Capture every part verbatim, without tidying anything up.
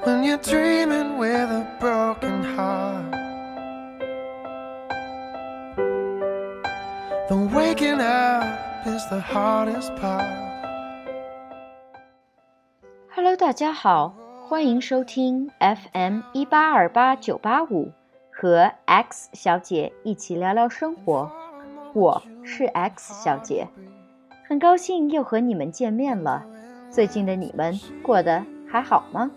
when you're dreaming with a broken heart. The waking up is the hardest part. Hello， 大家好，欢迎收听 F M 一八二八九八五，和 X 小姐一起聊聊生活。我是 X 小姐，很高兴又和你们见面了。最近的你们过得还好吗？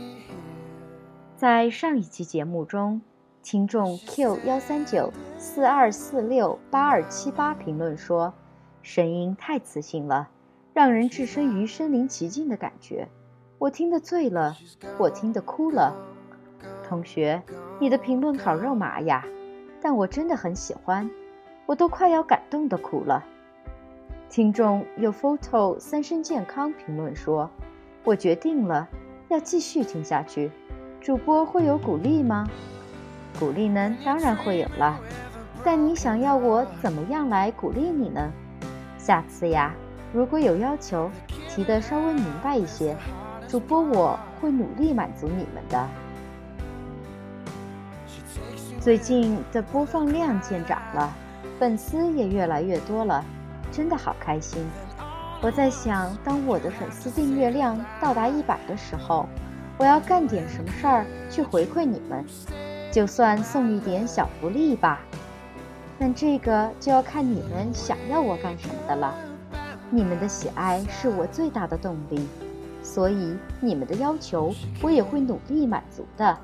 在上一期节目中，听众 Q 一三九四二四六八二七八评论说，声音太磁性了，让人置身于身临其境的感觉。我听得醉了，我听得哭了。同学，你的评论好肉麻呀，但我真的很喜欢，我都快要感动的哭了。听众有 photo 三生健康评论说，我决定了要继续听下去，主播会有鼓励吗？鼓励呢，当然会有了，但你想要我怎么样来鼓励你呢？下次呀，如果有要求，提得稍微明白一些，主播我会努力满足你们的。最近的播放量见涨了，粉丝也越来越多了，真的好开心。我在想，当我的粉丝订阅量到达一百的时候，我要干点什么事儿去回馈你们，就算送一点小福利吧。但这个就要看你们想要我干什么的了。你们的喜爱是我最大的动力，所以你们的要求我也会努力满足的。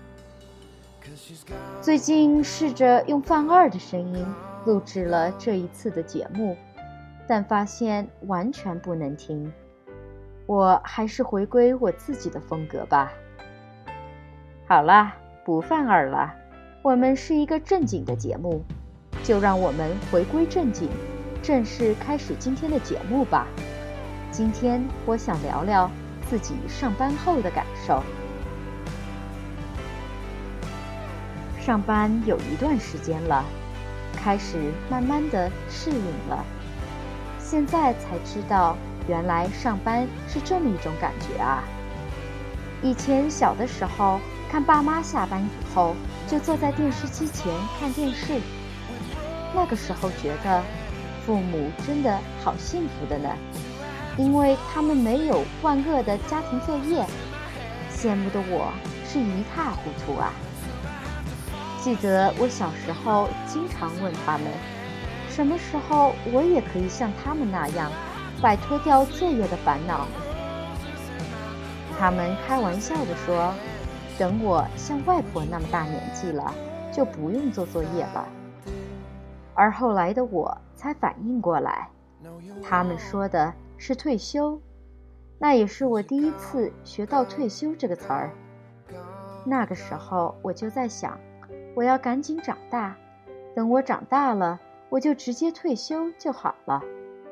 最近试着用范二的声音录制了这一次的节目，但发现完全不能听。我还是回归我自己的风格吧。好啦，不范二了，我们是一个正经的节目，就让我们回归正经，正式开始今天的节目吧。今天我想聊聊自己上班后的感受。上班有一段时间了，开始慢慢的适应了。现在才知道，原来上班是这么一种感觉啊。以前小的时候，看爸妈下班以后，就坐在电视机前看电视。那个时候觉得，父母真的好幸福的呢，因为他们没有万恶的家庭作业，羡慕的我是一塌糊涂啊。记得我小时候经常问他们，什么时候我也可以像他们那样摆脱掉作业的烦恼。他们开玩笑地说，等我像外婆那么大年纪了，就不用做作业了。而后来的我才反应过来，他们说的是退休，那也是我第一次学到退休这个词儿。那个时候我就在想，我要赶紧长大，等我长大了，我就直接退休就好了。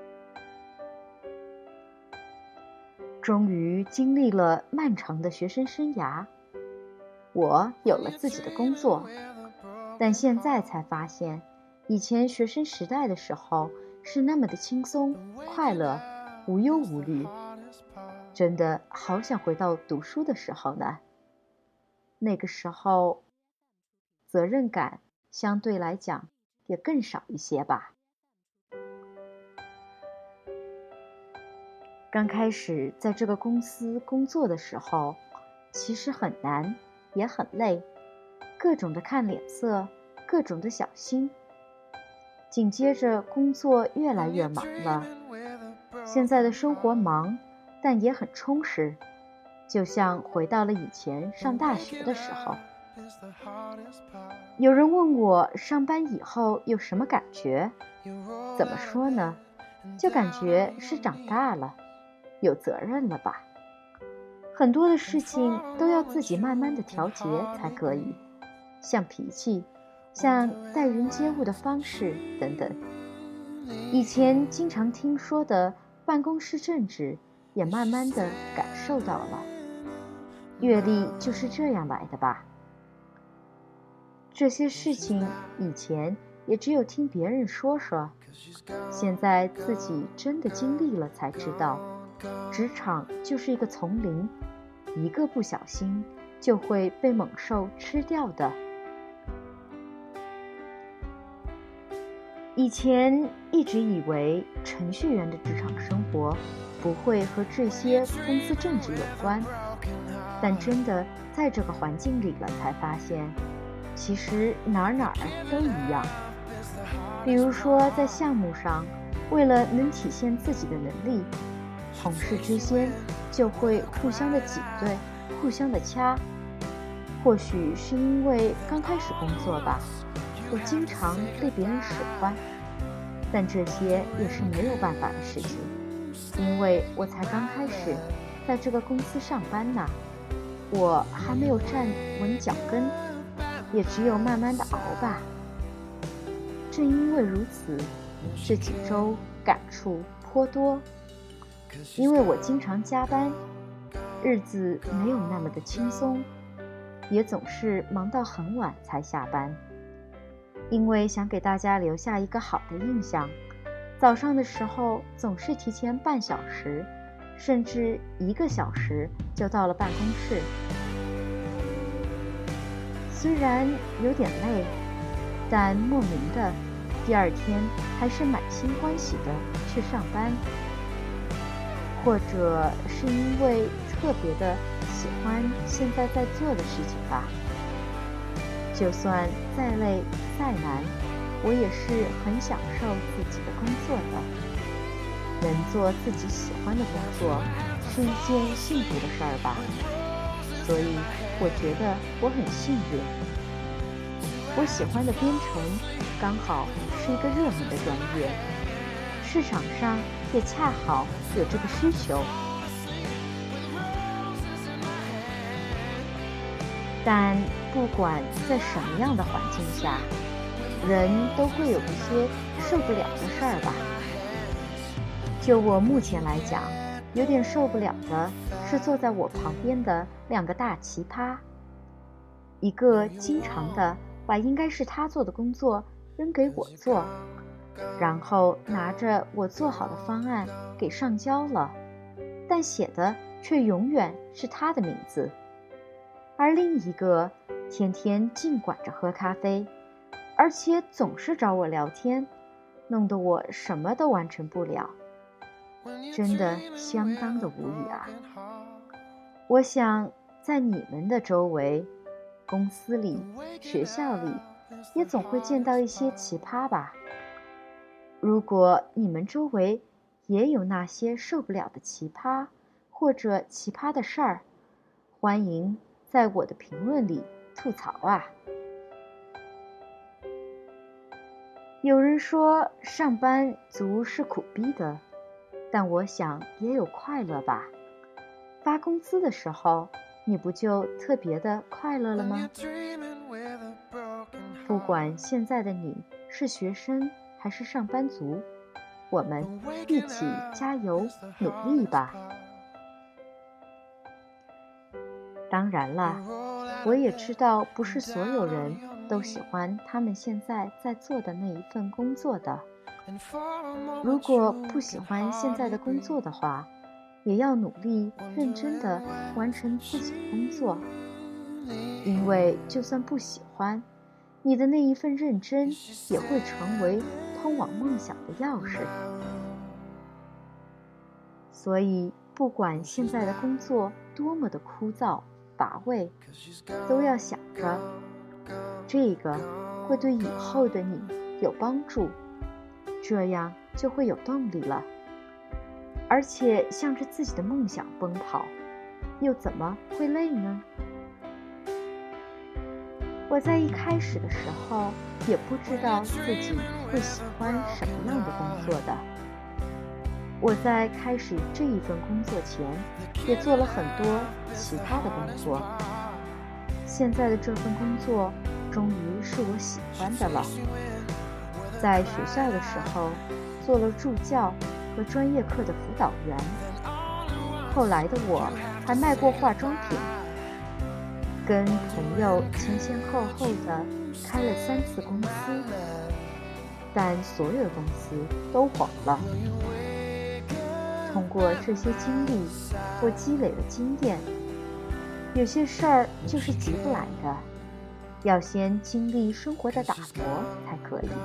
终于经历了漫长的学生生涯，我有了自己的工作，但现在才发现，以前学生时代的时候是那么的轻松、快乐、无忧无虑，真的好想回到读书的时候呢。那个时候，责任感相对来讲也更少一些吧。刚开始在这个公司工作的时候，其实很难，也很累，各种的看脸色，各种的小心。紧接着工作越来越忙了，现在的生活忙，但也很充实，就像回到了以前上大学的时候。有人问我上班以后有什么感觉？怎么说呢？就感觉是长大了，有责任了吧。很多的事情都要自己慢慢的调节才可以，像脾气，像待人接物的方式等等。以前经常听说的办公室政治，也慢慢的感受到了。阅历就是这样来的吧。这些事情以前也只有听别人说说，现在自己真的经历了才知道，职场就是一个丛林， 一个不小心就会被猛兽吃掉的。以前一直以为程序员的职场生活不会和这些公司政治有关，但真的在这个环境里了，才发现其实哪儿哪儿都一样。比如说在项目上，为了能体现自己的能力，同事之间就会互相的挤兑，互相的掐。或许是因为刚开始工作吧，我经常被别人使唤，但这些也是没有办法的事情，因为我才刚开始在这个公司上班呢，我还没有站稳脚跟，也只有慢慢的熬吧。正因为如此，这几周感触颇多，因为我经常加班，日子没有那么的轻松，也总是忙到很晚才下班。因为想给大家留下一个好的印象，早上的时候总是提前半小时，甚至一个小时就到了办公室。虽然有点累，但莫名的第二天还是满心欢喜的去上班。或者是因为特别的喜欢现在在做的事情吧，就算再累再难，我也是很享受自己的工作的。能做自己喜欢的工作是一件幸福的事儿吧，所以我觉得我很幸运。我喜欢的编程刚好是一个热门的专业，市场上也恰好有这个需求。但不管在什么样的环境下，人都会有一些受不了的事儿吧。就我目前来讲，有点受不了的是坐在我旁边的两个大奇葩，一个经常的把应该是他做的工作扔给我做，然后拿着我做好的方案给上交了，但写的却永远是他的名字。而另一个天天净管着喝咖啡，而且总是找我聊天，弄得我什么都完成不了，真的相当的无语啊。我想在你们的周围，公司里、学校里，也总会见到一些奇葩吧。如果你们周围也有那些受不了的奇葩，或者奇葩的事儿，欢迎在我的评论里吐槽啊。有人说上班族是苦逼的，但我想也有快乐吧。发工资的时候，你不就特别的快乐了吗？不管现在的你是学生还是上班族，我们一起加油努力吧。当然了，我也知道不是所有人都喜欢他们现在在做的那一份工作的。如果不喜欢现在的工作的话，也要努力认真地完成自己的工作，因为就算不喜欢，你的那一份认真也会成为通往梦想的钥匙。所以不管现在的工作多么的枯燥乏味，都要想着这个会对以后的你有帮助，这样就会有动力了。而且向着自己的梦想奔跑，又怎么会累呢？我在一开始的时候也不知道自己会喜欢什么样的工作的。我在开始这一份工作前，也做了很多其他的工作。现在的这份工作，终于是我喜欢的了。在学校的时候，做了助教和专业课的辅导员。后来的我还卖过化妆品，跟朋友前前后后的开了三次公司，但所有的公司都黄了。通过这些经历，我积累了经验， 有些事儿就是急不来的，要先经历生活的打磨才可以。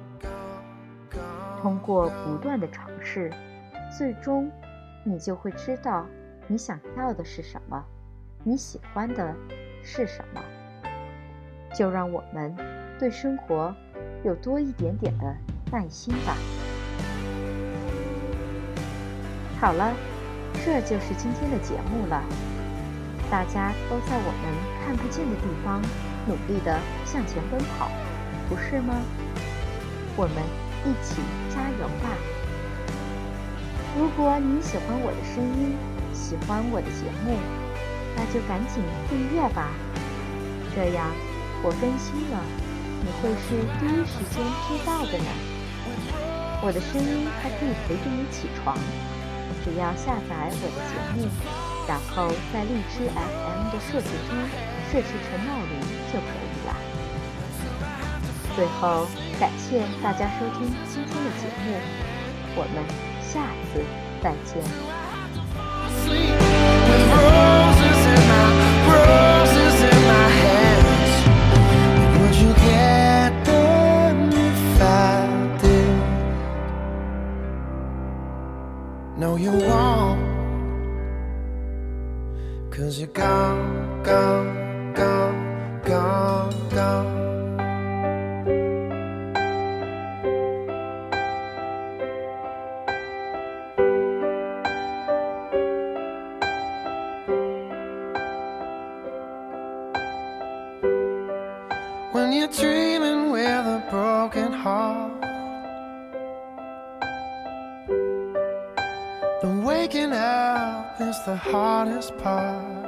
通过不断的尝试，最终你就会知道你想要的是什么，你喜欢的是什么。就让我们对生活有多一点点的耐心吧。好了，这就是今天的节目了。大家都在我们看不见的地方努力地向前奔跑，不是吗？我们一起加油吧！如果你喜欢我的声音，喜欢我的节目，那就赶紧订阅吧，这样我更新了，你会是第一时间知道的呢。我的声音还可以陪着你起床，只要下载我的节目，然后在荔枝 F M 的设置中设置成闹铃就可以了。最后，感谢大家收听今天的节目，我们下次再见。 No, you won't, 'cause you're gone, gone, gone, gone, gone. When you're dreaming with a broken heart, then waking up is the hardest part.